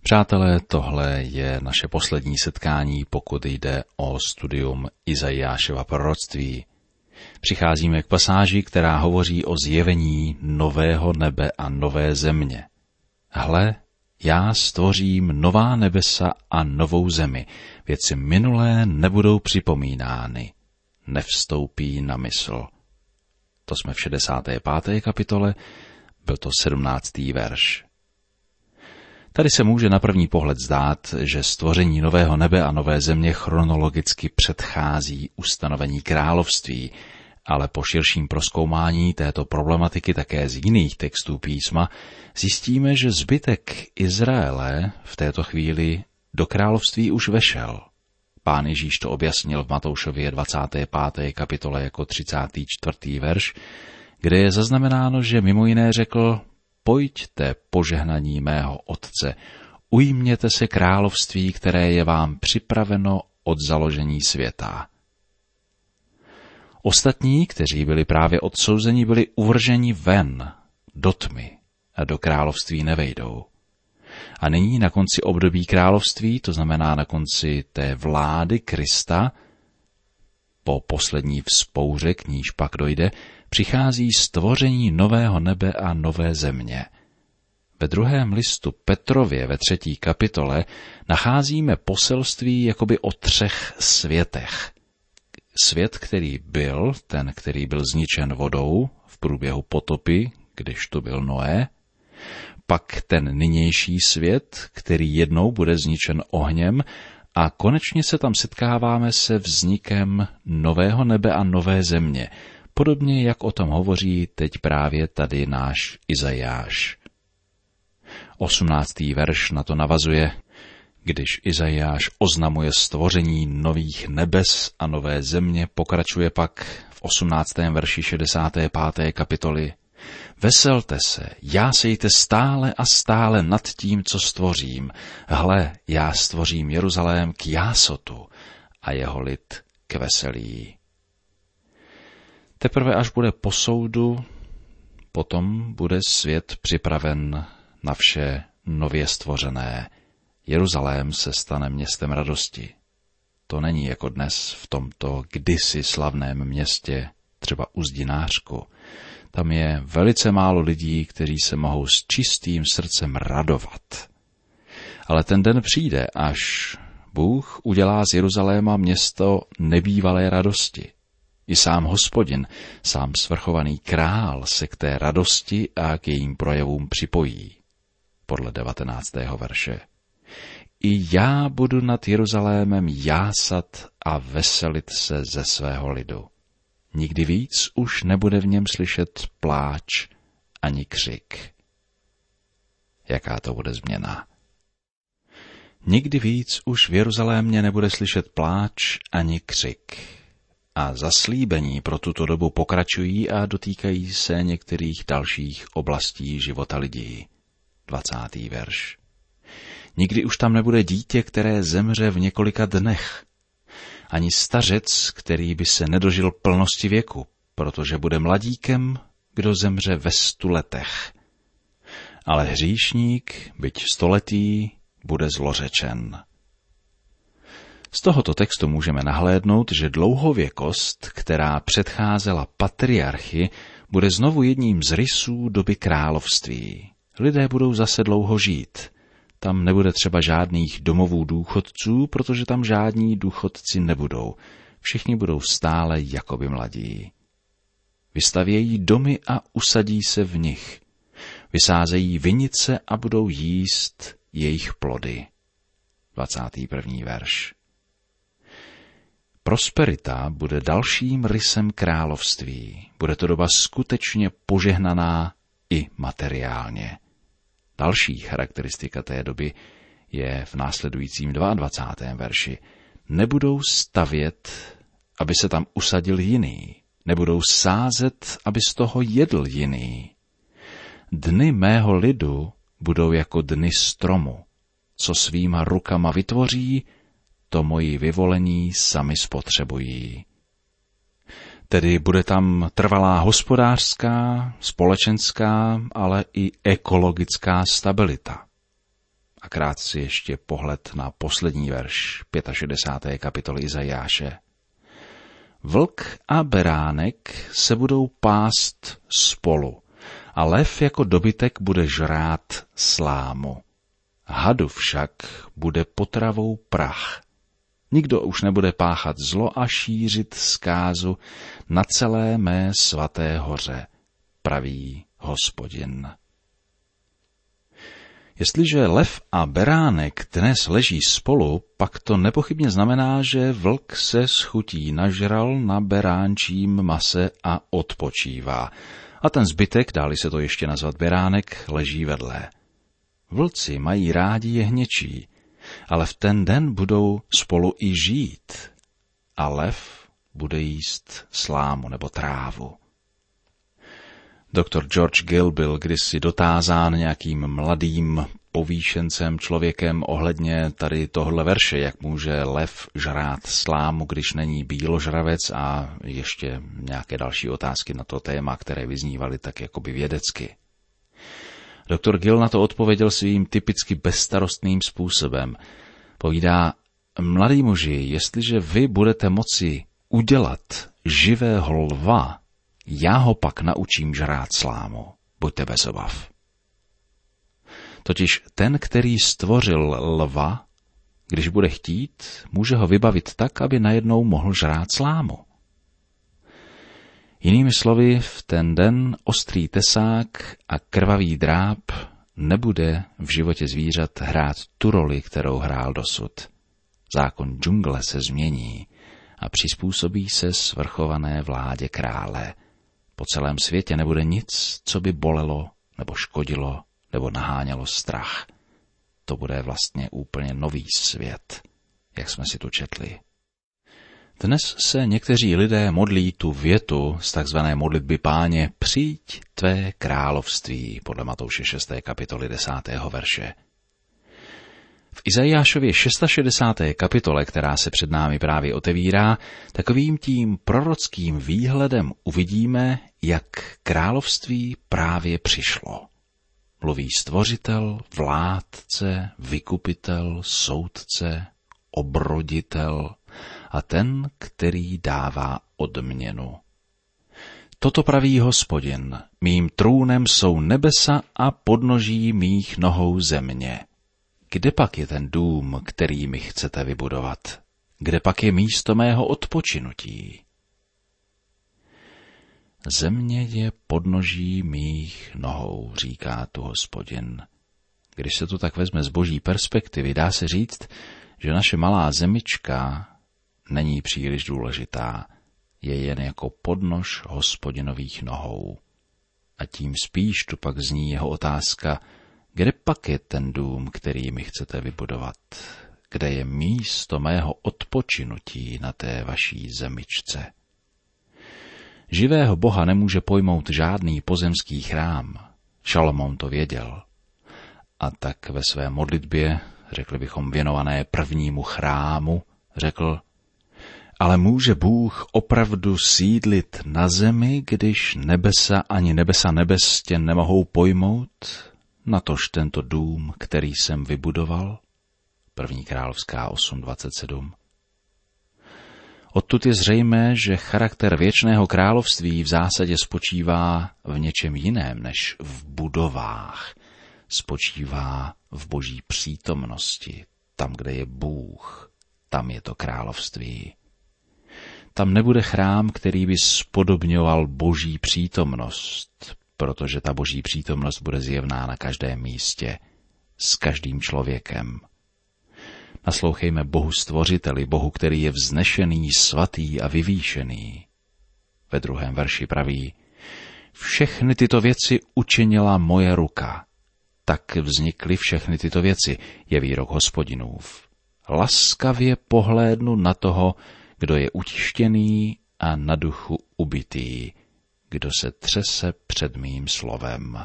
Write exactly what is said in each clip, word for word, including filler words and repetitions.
Přátelé, tohle je naše poslední setkání, pokud jde o studium Izajášova proroctví. Přicházíme k pasáži, která hovoří o zjevení nového nebe a nové země. Hle, já stvořím nová nebesa a novou zemi, věci minulé nebudou připomínány, nevstoupí na mysl. To jsme v šedesáté páté kapitole, byl to sedmnáctý verš. Tady se může na první pohled zdát, že stvoření nového nebe a nové země chronologicky předchází ustanovení království, ale po širším prozkoumání této problematiky také z jiných textů písma zjistíme, že zbytek Izraele v této chvíli do království už vešel. Pán Ježíš to objasnil v Matoušově dvacáté páté kapitole jako třicátý čtvrtý verš, kde je zaznamenáno, že mimo jiné řekl: Pojďte, požehnaní mého Otce, ujměte se království, které je vám připraveno od založení světa. Ostatní, kteří byli právě odsouzeni, byli uvrženi ven, do tmy a do království nevejdou. A nyní na konci období království, to znamená na konci té vlády Krista, po poslední vzpouře, k níž pak dojde, přichází stvoření nového nebe a nové země. Ve druhém listu Petrově ve třetí kapitole nacházíme poselství jakoby o třech světech. Svět, který byl, ten, který byl zničen vodou v průběhu potopy, když to byl Noé, pak ten nynější svět, který jednou bude zničen ohněm, a konečně se tam setkáváme se vznikem nového nebe a nové země, podobně jak o tom hovoří teď právě tady náš Izajáš. Osmnáctý verš na to navazuje, když Izajáš oznamuje stvoření nových nebes a nové země, pokračuje pak v osmnáctém verši šedesáté páté kapitoly. Veselte se, jásejte stále a stále nad tím, co stvořím. Hle, já stvořím Jeruzalém k jásotu a jeho lid k veselí. Teprve až bude po soudu, potom bude svět připraven na vše nově stvořené. Jeruzalém se stane městem radosti. To není jako dnes v tomto kdysi slavném městě, třeba u Zdinářku. Tam je velice málo lidí, kteří se mohou s čistým srdcem radovat. Ale ten den přijde, až Bůh udělá z Jeruzaléma město nebývalé radosti. I sám Hospodin, sám svrchovaný král se k té radosti a k jejím projevům připojí. Podle devatenáctého verše. I já budu nad Jeruzalémem jásat a veselit se ze svého lidu. Nikdy víc už nebude v něm slyšet pláč ani křik. Jaká to bude změna? Nikdy víc už v Jeruzalémě nebude slyšet pláč ani křik. A zaslíbení pro tuto dobu pokračují a dotýkají se některých dalších oblastí života lidí. dvacátý verš. Nikdy už tam nebude dítě, které zemře v několika dnech. Ani stařec, který by se nedožil plnosti věku, protože bude mladíkem, kdo zemře ve stu letech. Ale hříšník, byť stoletý, bude zlořečen. Z tohoto textu můžeme nahlédnout, že dlouhověkost, která předcházela patriarchy, bude znovu jedním z rysů doby království. Lidé budou zase dlouho žít. Tam nebude třeba žádných domovů důchodců, protože tam žádní důchodci nebudou. Všichni budou stále jakoby mladí. Vystavějí domy a usadí se v nich. Vysázejí vinice a budou jíst jejich plody. dvacátý první verš. Prosperita bude dalším rysem království. Bude to doba skutečně požehnaná i materiálně. Další charakteristika té doby je v následujícím dvacátém druhém verši. Nebudou stavět, aby se tam usadil jiný. Nebudou sázet, aby z toho jedl jiný. Dny mého lidu budou jako dny stromu. Co svýma rukama vytvoří, to moji vyvolení sami spotřebují. Tedy bude tam trvalá hospodářská, společenská, ale i ekologická stabilita. A krátce ještě pohled na poslední verš šedesáté páté kapitoly Izajáše. Vlk a beránek se budou pást spolu a lev jako dobytek bude žrát slámu. Hadu však bude potravou prach. Nikdo už nebude páchat zlo a šířit zkázu na celé mé svaté hoře, praví Hospodin. Jestliže lev a beránek dnes leží spolu, pak to nepochybně znamená, že vlk se s chutí nažral na beránčím mase a odpočívá. A ten zbytek, dáli se to ještě nazvat beránek, leží vedle. Vlci mají rádi jehněčí, ale v ten den budou spolu i žít. A lev bude jíst slámu nebo trávu. Doktor George Gill byl kdysi dotázán nějakým mladým povýšencem člověkem ohledně tady tohle verše, jak může lev žrát slámu, když není býložravec, a ještě nějaké další otázky na to téma, které vyznívaly tak jakoby vědecky. Doktor Gill na to odpověděl svým typicky bezstarostným způsobem. Povídá: mladý muži, jestliže vy budete moci udělat živého lva, já ho pak naučím žrát slámu. Buďte bez obav. Totiž ten, který stvořil lva, když bude chtít, může ho vybavit tak, aby najednou mohl žrát slámu. Jinými slovy, v ten den ostrý tesák a krvavý dráp nebude v životě zvířat hrát tu roli, kterou hrál dosud. Zákon džungle se změní a přizpůsobí se svrchované vládě krále. Po celém světě nebude nic, co by bolelo nebo škodilo nebo nahánělo strach. To bude vlastně úplně nový svět, jak jsme si tu četli. Dnes se někteří lidé modlí tu větu z takzvané modlitby Páně: přijď tvé království, podle Matouše šesté kapitoly desátého verše. V Izajášově šedesáté šesté kapitole, která se před námi právě otevírá, takovým tím prorockým výhledem uvidíme, jak království právě přišlo. Mluví stvořitel, vládce, vykupitel, soudce, obroditel a ten, který dává odměnu. Toto praví Hospodin: mým trůnem jsou nebesa a podnoží mých nohou země. Kde pak je ten dům, který mi chcete vybudovat? Kde pak je místo mého odpočinutí? Země je podnoží mých nohou, říká tu Hospodin. Když se to tak vezme z boží perspektivy, dá se říct, že naše malá zemička není příliš důležitá, je jen jako podnož Hospodinových nohou. A tím spíš tu pak zní jeho otázka: kde pak je ten dům, který mi chcete vybudovat? Kde je místo mého odpočinutí na té vaší zemičce? Živého Boha nemůže pojmout žádný pozemský chrám. Šalomoun to věděl. A tak ve své modlitbě, řekli bychom věnované prvnímu chrámu, řekl: ale může Bůh opravdu sídlit na zemi, když nebesa ani nebesa nebes tě nemohou pojmout? Natož tento dům, který jsem vybudoval? První královská osm dvacet sedm. Odtud je zřejmé, že charakter věčného království v zásadě spočívá v něčem jiném než v budovách. Spočívá v boží přítomnosti. Tam, kde je Bůh, tam je to království. Tam nebude chrám, který by spodobňoval boží přítomnost, protože ta boží přítomnost bude zjevná na každém místě, s každým člověkem. Naslouchejme Bohu stvořiteli, Bohu, který je vznešený, svatý a vyvýšený. Ve druhém verši praví: všechny tyto věci učinila moje ruka. Tak vznikly všechny tyto věci, je výrok Hospodinův. Laskavě pohlédnu na toho, kdo je utištěný a na duchu ubitý, kdo se třese před mým slovem.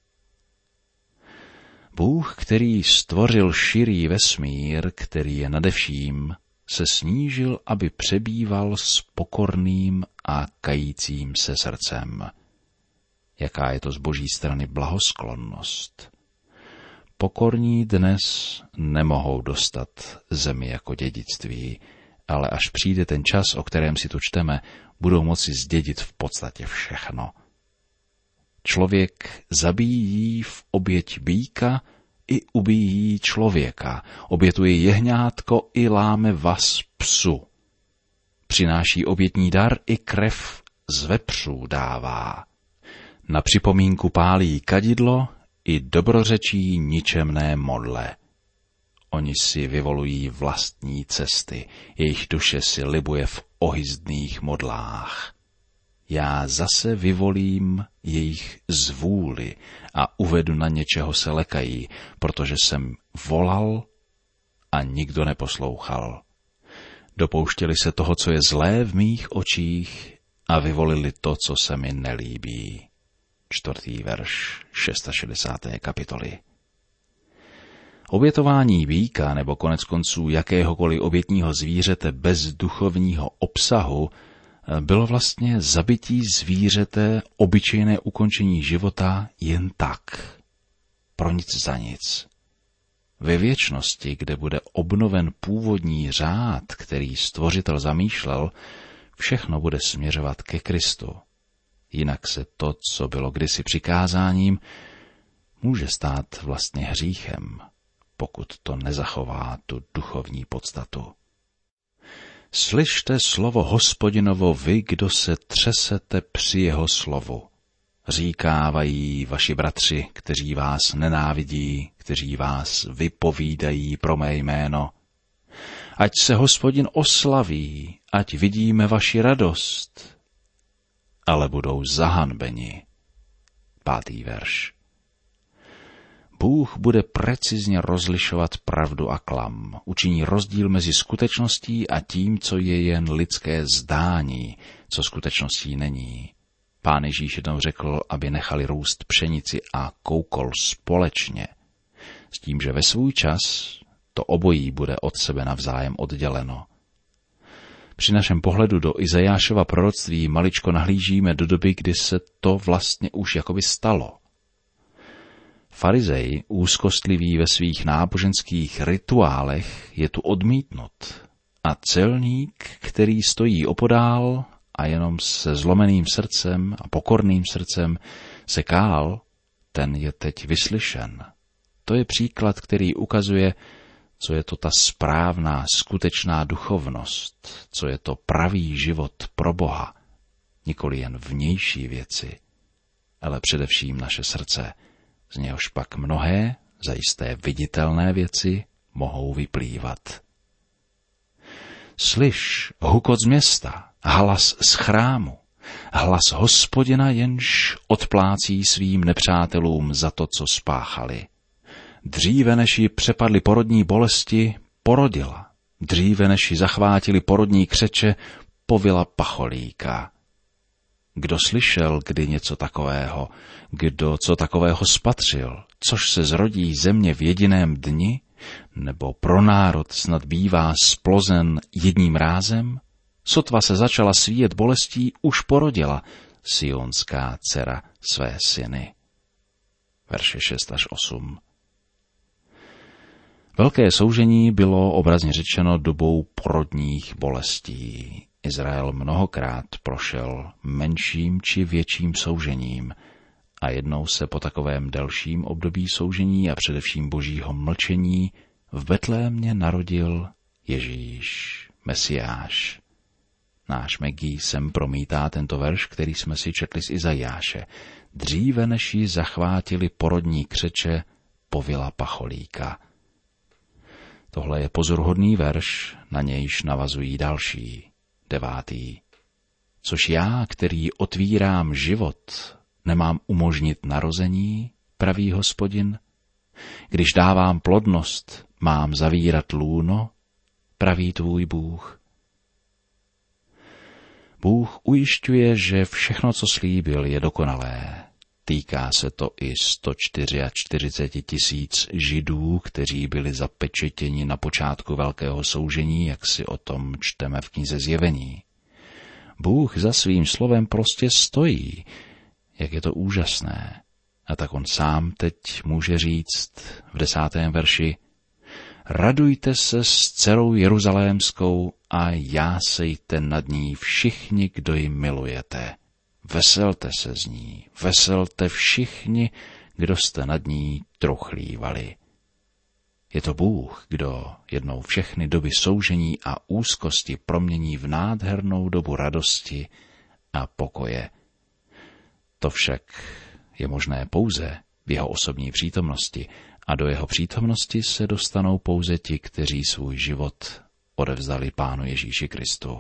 Bůh, který stvořil širý vesmír, který je nade vším, se snížil, aby přebýval s pokorným a kajícím se srdcem. Jaká je to z boží strany blahosklonnost. Pokorní dnes nemohou dostat zemi jako dědictví, ale až přijde ten čas, o kterém si tu čteme, budou moci zdědit v podstatě všechno. Člověk zabíjí v oběť býka i ubíjí člověka, obětuje jehňátko i láme vaz psu. Přináší obětní dar i krev z vepřů dává. Na připomínku pálí kadidlo i dobrořečí ničemné modle. Oni si vyvolují vlastní cesty, jejich duše si libuje v ohyzdných modlách. Já zase vyvolím jejich zvůli a uvedu na něčeho se lekají, protože jsem volal a nikdo neposlouchal. Dopouštěli se toho, co je zlé v mých očích a vyvolili to, co se mi nelíbí. Čtvrtý verš šedesáté šesté kapitoly. Obětování býka nebo konec konců jakéhokoliv obětního zvířete bez duchovního obsahu bylo vlastně zabití zvířete, obyčejné ukončení života jen tak, pro nic za nic. Ve věčnosti, kde bude obnoven původní řád, který Stvořitel zamýšlel, všechno bude směřovat ke Kristu. Jinak se to, co bylo kdysi přikázáním, může stát vlastně hříchem, pokud to nezachová tu duchovní podstatu. Slyšte slovo Hospodinovo vy, kdo se třesete při jeho slovu. Říkávají vaši bratři, kteří vás nenávidí, kteří vás vypovídají pro mé jméno. Ať se Hospodin oslaví, ať vidíme vaši radost, ale budou zahanbeni. Pátý verš. Bůh bude precizně rozlišovat pravdu a klam, učiní rozdíl mezi skutečností a tím, co je jen lidské zdání, co skutečností není. Pán Ježíš jednou řekl, aby nechali růst pšenici a koukol společně, s tím, že ve svůj čas to obojí bude od sebe navzájem odděleno. Při našem pohledu do Izajášova proroctví maličko nahlížíme do doby, kdy se to vlastně už jakoby stalo. Farizej, úzkostlivý ve svých náboženských rituálech, je tu odmítnut a celník, který stojí opodál a jenom se zlomeným srdcem a pokorným srdcem se kál, ten je teď vyslyšen. To je příklad, který ukazuje, co je to ta správná, skutečná duchovnost, co je to pravý život pro Boha, nikoli jen vnější věci, ale především naše srdce, z něhož pak mnohé, zajisté viditelné věci mohou vyplývat. Slyš, hukot z města, hlas z chrámu, hlas Hospodina, jenž odplácí svým nepřátelům za to, co spáchali. Dříve než ji přepadly porodní bolesti, porodila. Dříve než ji zachvátili porodní křeče, povila pacholíka. Kdo slyšel kdy něco takového, kdo co takového spatřil, což se zrodí země v jediném dni, nebo pro národ snad bývá splozen jedním rázem? Sotva se začala svíjet bolestí, už porodila sionská dcera své syny. Verše šest až osm. Velké soužení bylo obrazně řečeno dobou porodních bolestí. Izrael mnohokrát prošel menším či větším soužením a jednou se po takovém delším období soužení a především božího mlčení v Betlémě narodil Ježíš, Mesiáš. Náš Megi sem promítá tento verš, který jsme si četli z Izajáše. Dříve než ji zachvátili porodní křeče, povila pacholíka. Tohle je pozoruhodný verš, na nějž navazují další. Devátý. Což já, který otvírám život, nemám umožnit narození, praví Hospodin? Když dávám plodnost, mám zavírat lůno, praví tvůj Bůh. Bůh ujišťuje, že všechno, co slíbil, je dokonalé. Týká se to i sto čtyřicet čtyři tisíc Židů, kteří byli zapečetěni na počátku velkého soužení, jak si o tom čteme v knize Zjevení. Bůh za svým slovem prostě stojí, jak je to úžasné. A tak on sám teď může říct v desátém verši: radujte se s dcerou Jeruzalémskou a jásejte nad ní všichni, kdo ji milujete. Veselte se z ní, veselte všichni, kdo jste nad ní truchlívali. Je to Bůh, kdo jednou všechny doby soužení a úzkosti promění v nádhernou dobu radosti a pokoje. To však je možné pouze v jeho osobní přítomnosti a do jeho přítomnosti se dostanou pouze ti, kteří svůj život odevzdali Pánu Ježíši Kristu.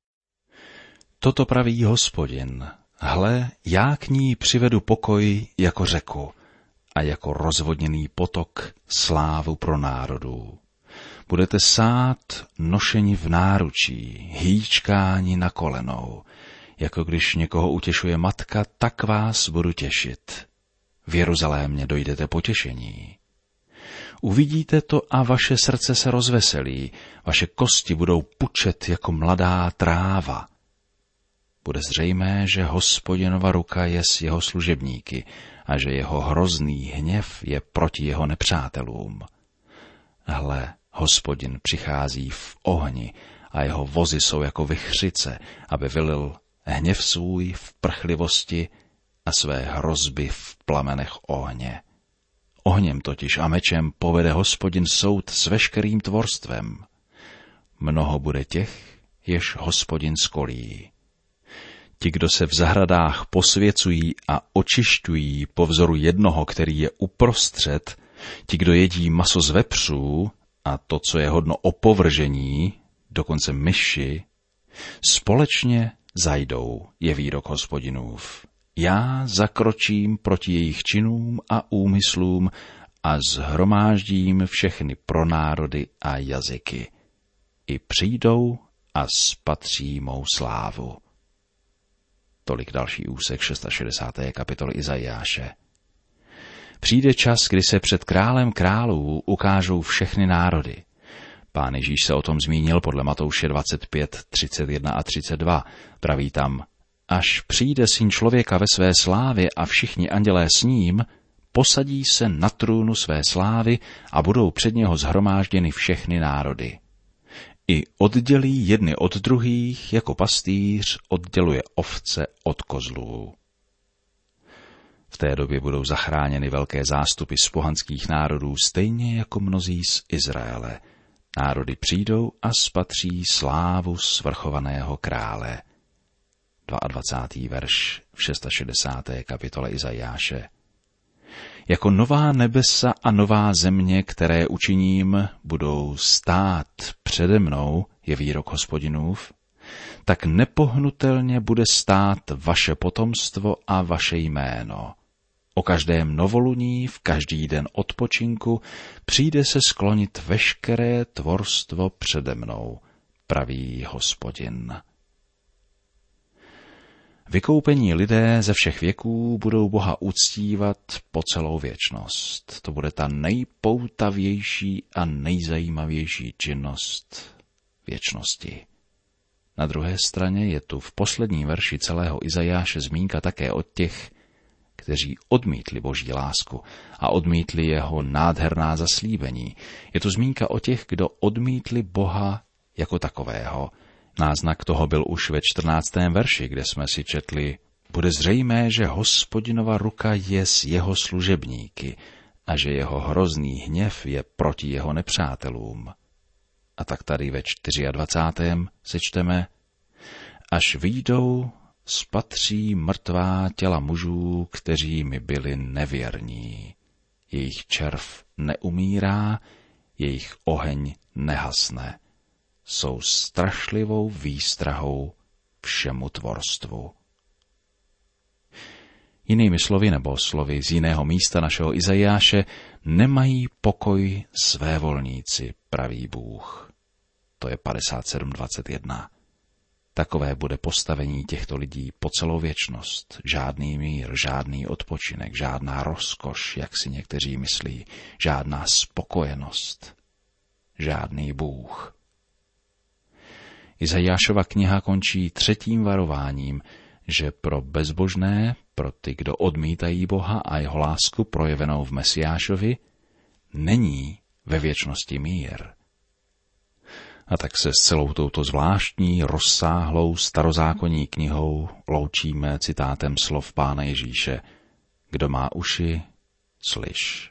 Toto praví Hospodin: hle, já k ní přivedu pokoj jako řeku a jako rozvodněný potok slávu pro národů. Budete sát nošeni v náručí, hýčkáni na kolenou. Jako když někoho utěšuje matka, tak vás budu těšit. V Jeruzalémě dojdete potěšení. Uvidíte to a vaše srdce se rozveselí, vaše kosti budou pučet jako mladá tráva. Bude zřejmé, že Hospodinova ruka je s jeho služebníky a že jeho hrozný hněv je proti jeho nepřátelům. Hle, Hospodin přichází v ohni a jeho vozy jsou jako vichřice, aby vylil hněv svůj v prchlivosti a své hrozby v plamenech ohně. Ohněm totiž a mečem povede Hospodin soud s veškerým tvorstvem. Mnoho bude těch, jež Hospodin skolí. Ti, kdo se v zahradách posvěcují a očišťují po vzoru jednoho, který je uprostřed, ti, kdo jedí maso z vepřů a to, co je hodno opovržení, dokonce myši, společně zajdou, je výrok Hospodinův. Já zakročím proti jejich činům a úmyslům a shromáždím všechny pronárody a jazyky. I přijdou a spatří mou slávu. Tolik další úsek šedesáté šesté kapitoly Izajáše. Přijde čas, kdy se před králem králů ukážou všechny národy. Pán Ježíš se o tom zmínil podle Matouše dvacet pět, třicet jedna a třicet dva. Praví tam: až přijde Syn člověka ve své slávě a všichni andělé s ním, posadí se na trůnu své slávy a budou před něho shromážděny všechny národy. I oddělí jedny od druhých, jako pastýř odděluje ovce od kozlů. V té době budou zachráněny velké zástupy z pohanských národů, stejně jako mnozí z Izraele. Národy přijdou a spatří slávu svrchovaného krále. dvacátý druhý verš v šedesáté šesté kapitole Izajáše. Jako nová nebesa a nová země, které učiním, budou stát přede mnou, je výrok Hospodinův, tak nepohnutelně bude stát vaše potomstvo a vaše jméno. O každém novoluní, v každý den odpočinku, přijde se sklonit veškeré tvorstvo přede mnou, praví Hospodin. Vykoupení lidé ze všech věků budou Boha uctívat po celou věčnost. To bude ta nejpoutavější a nejzajímavější činnost věčnosti. Na druhé straně je tu v posledním verši celého Izajáše zmínka také o těch, kteří odmítli Boží lásku a odmítli jeho nádherná zaslíbení. Je tu zmínka o těch, kdo odmítli Boha jako takového. Náznak toho byl už ve čtrnáctém verši, kde jsme si četli: bude zřejmé, že Hospodinova ruka je s jeho služebníky a že jeho hrozný hněv je proti jeho nepřátelům. A tak tady ve dvacátém čtvrtém se čteme: až vyjdou, spatří mrtvá těla mužů, kteří mi byli nevěrní. Jejich červ neumírá, jejich oheň nehasne. Jsou strašlivou výstrahou všemu tvorstvu. Jinými slovy nebo slovy z jiného místa našeho Izajáše, nemají pokoj svévolníci, praví Bůh. To je padesát sedm dvacet jedna. Takové bude postavení těchto lidí po celou věčnost. Žádný mír, žádný odpočinek, žádná rozkoš, jak si někteří myslí, žádná spokojenost, žádný Bůh. Izajášova kniha končí třetím varováním, že pro bezbožné, pro ty, kdo odmítají Boha a jeho lásku projevenou v Mesiášovi, není ve věčnosti mír. A tak se s celou touto zvláštní, rozsáhlou starozákonní knihou loučíme citátem slov Pána Ježíše: Kdo má uši, slyš.